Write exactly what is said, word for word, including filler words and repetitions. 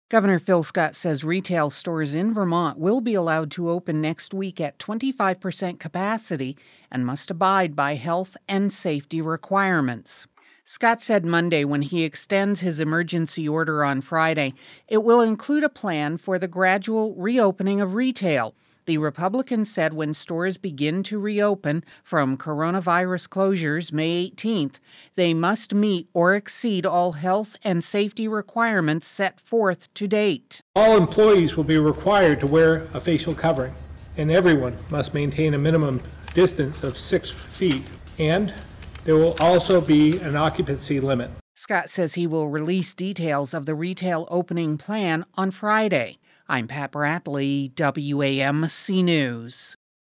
Governor Phil Scott says retail stores in Vermont will be allowed to open next week at twenty-five percent capacity and must abide by health and safety requirements. Scott said Monday when he extends his emergency order on Friday, it will include a plan for the gradual reopening of retail. The Republican said when stores begin to reopen from coronavirus closures May eighteenth, they must meet or exceed all health and safety requirements set forth to date. All employees will be required to wear a facial covering, and everyone must maintain a minimum distance of six feet, and there will also be an occupancy limit. Scott says he will release details of the retail opening plan on Friday. I'm Pat Bradley, W A M C News.